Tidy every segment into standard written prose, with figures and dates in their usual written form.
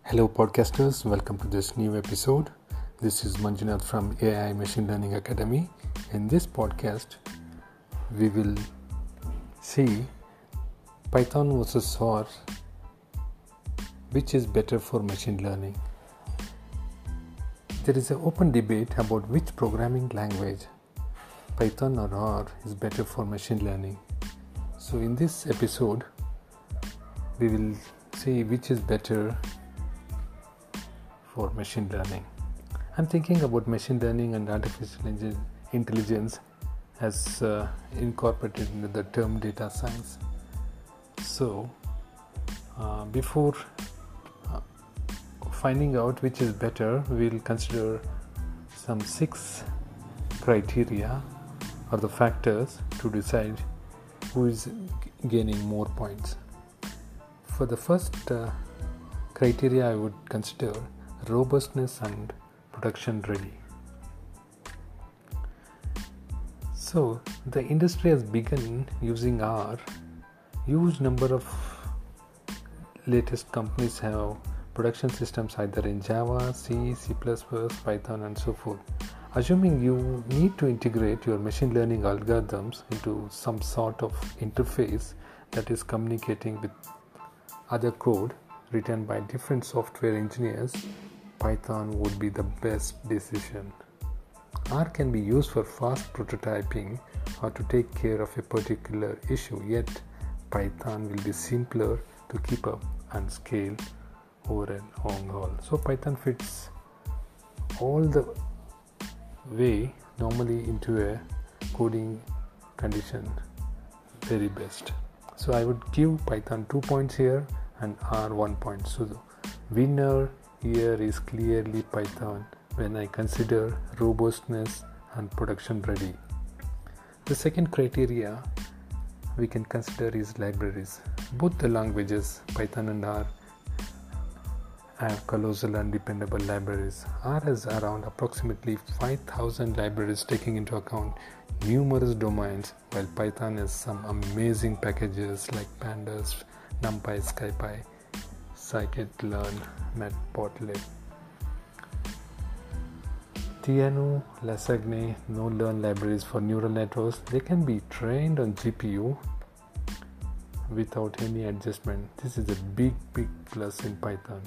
Hello podcasters, welcome to this new episode. This is Manjunath from AI Machine Learning Academy. In this podcast, we will see Python versus R, which is better for machine learning. There is an open debate about which programming language, Python or R, is better for machine learning. So in this episode, we will see which is better for machine learning. I'm thinking about machine learning and artificial intelligence as incorporated into the term data science. So, before finding out which is better, we'll consider some 6 criteria or the factors to decide who is gaining more points. For the first criteria, I would consider robustness and production ready. So the industry has begun using R. Huge number of latest companies have production systems either in Java, C, C++, Python and so forth. Assuming you need to integrate your machine learning algorithms into some sort of interface that is communicating with other code written by different software engineers, Python would be the best decision. R can be used for fast prototyping or to take care of a particular issue, yet Python will be simpler to keep up and scale over a long haul. So Python fits all the way normally into a coding condition very best. So I would give Python 2 points here and R 1 point. So the winner here is clearly Python when I consider robustness and production ready. The second criteria we can consider is libraries. Both the languages, Python and R, have colossal and dependable libraries. R has around approximately 5,000 libraries taking into account numerous domains, while Python has some amazing packages like Pandas, NumPy, SciPy, scikit-learn, Matplotlib. Theano, Lasagna, no-learn libraries for neural networks. They can be trained on GPU without any adjustment. This is a big plus in Python.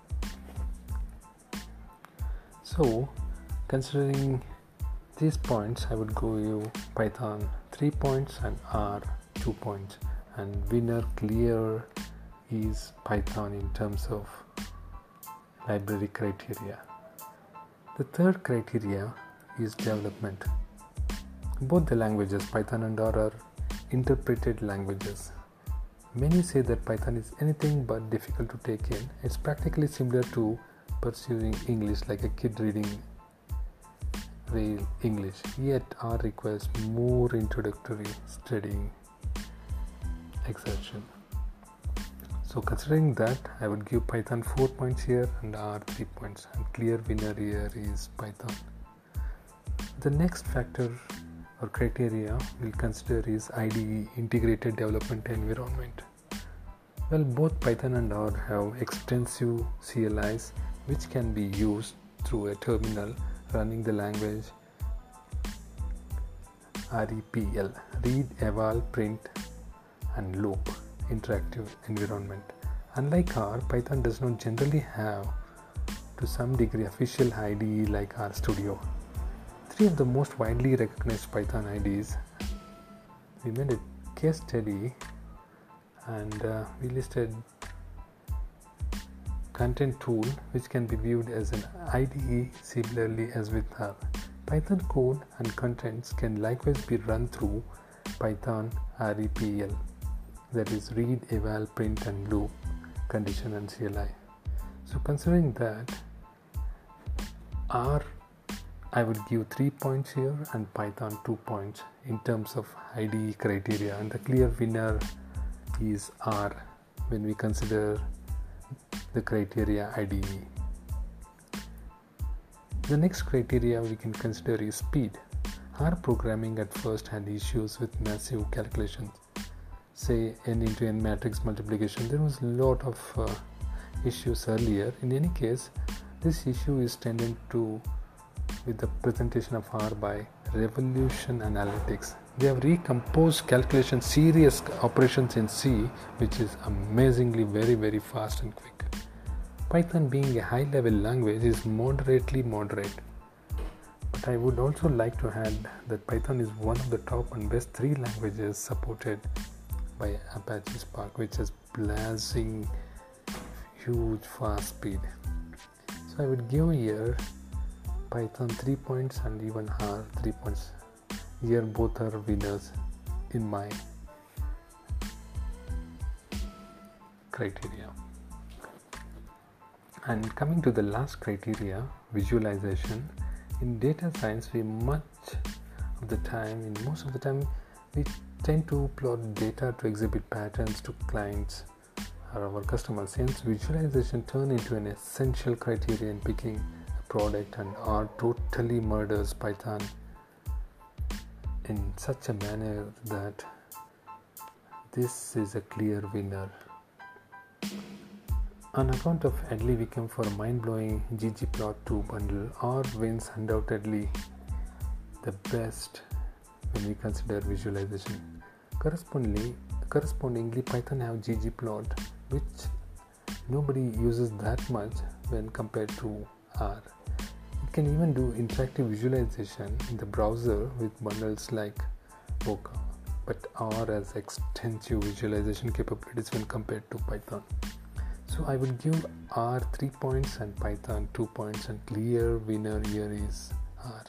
So, considering these points, I would go you Python 3 points and R 2 points. And winner clear is Python in terms of library criteria. The third criteria is development. Both the languages, Python and R, are interpreted languages. Many say that Python is anything but difficult to take in. It's practically similar to pursuing English, like a kid reading real English. Yet R requires more introductory studying exertion. So considering that, I would give Python 4 points here and R 3 points, and clear winner here is Python. The next factor or criteria we'll consider is IDE, Integrated Development Environment. Well, both Python and R have extensive CLIs which can be used through a terminal running the language REPL, Read, Eval, Print and Loop interactive environment. Unlike R, Python does not generally have to some degree official IDE like RStudio. 3 of the most widely recognized Python IDEs, we made a case study and we listed Content Tool, which can be viewed as an IDE similarly as with R. Python code and contents can likewise be run through Python REPL, that is Read, Eval, Print and Loop, Condition and CLI. So considering that, R I would give 3 points here and Python 2 points in terms of IDE criteria, and the clear winner is R when we consider the criteria IDE. The next criteria we can consider is speed. R programming at first had issues with massive calculations. Say n into n matrix multiplication, there was a lot of issues earlier. In any case, this issue is tended to with the presentation of R by Revolution Analytics. They have recomposed calculation serious operations in C, which is amazingly very fast and quick. Python, being a high-level language, is moderately moderate. But I would also like to add that Python is one of the top and best 3 languages supported by Apache Spark, which has blazing huge fast speed. So I would give here Python 3 points and even R 3 points. Here both are winners in my criteria. And coming to the last criteria, visualization. In data science, most of the time, we tend to plot data to exhibit patterns to clients or our customers. Hence, visualization turns into an essential criteria in picking a product, and R totally murders Python in such a manner that this is a clear winner. On account of Adley Wickham for mind-blowing ggplot2 bundle, R wins undoubtedly the best when we consider visualization. Correspondingly, Python have ggplot, which nobody uses that much when compared to R. It can even do interactive visualization in the browser with bundles like Bokeh, but R has extensive visualization capabilities when compared to Python. So I would give R 3 points and Python 2 points, and clear winner here is R.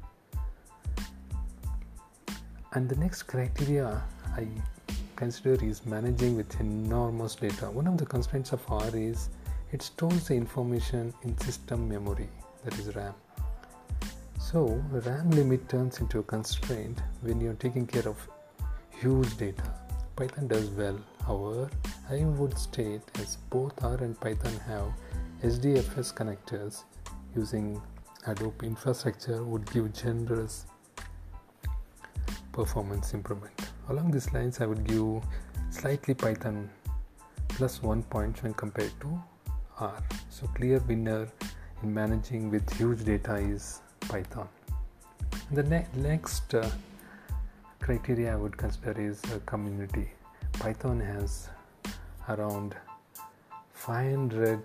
And the next criteria I consider is managing with enormous data. One of the constraints of R is it stores the information in system memory, that is RAM. So RAM limit turns into a constraint when you're taking care of huge data. Python does well. However, I would state as both R and Python have SDFS connectors using Hadoop infrastructure would give generous performance improvement. Along these lines, I would give slightly Python plus 1 point when compared to R. So clear winner in managing with huge data is Python. The next criteria I would consider is community. Python has around 500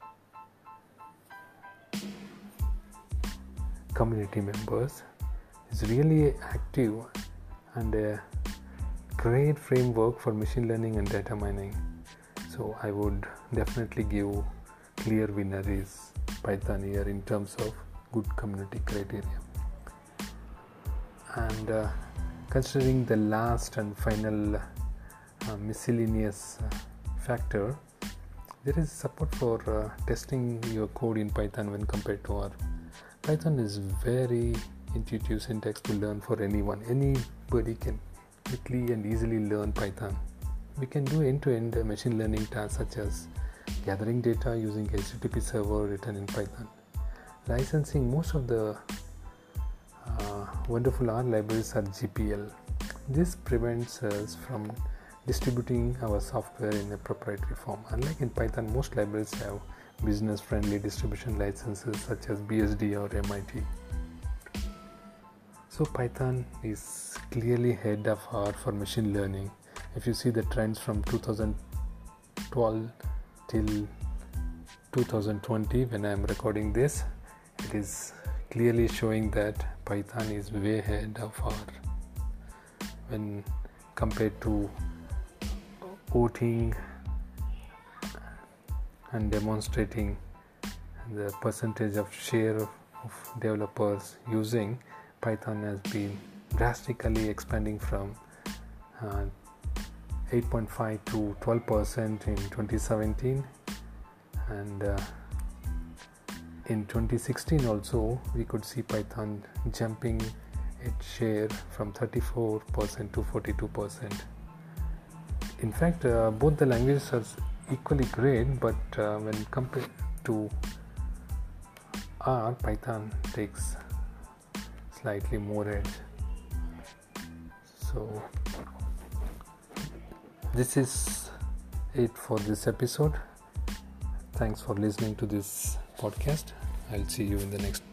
community members. It's really active and a great framework for machine learning and data mining. So I would definitely give clear winner is Python here in terms of good community criteria. And considering the last and final miscellaneous factor, there is support for testing your code in Python when compared to R. Python is very intuitive syntax to learn for anyone. Anybody can quickly and easily learn Python. We can do end-to-end machine learning tasks such as gathering data using HTTP server written in Python. Licensing, most of the wonderful R libraries are GPL. This prevents us from distributing our software in a proprietary form. Unlike in Python, most libraries have business-friendly distribution licenses such as BSD or MIT. So Python is clearly ahead of R for machine learning. If you see the trends from 2012 till 2020, when I am recording this, it is clearly showing that Python is way ahead of R when compared to voting and demonstrating the percentage of share of developers using Python has been drastically expanding from 8.5 to 12% in 2017, and in 2016 also we could see Python jumping its share from 34% to 42%. In fact, both the languages are equally great, but when compared to R, Python takes slightly more edge. So this is it for this episode. Thanks for listening to this podcast. I'll see you in the next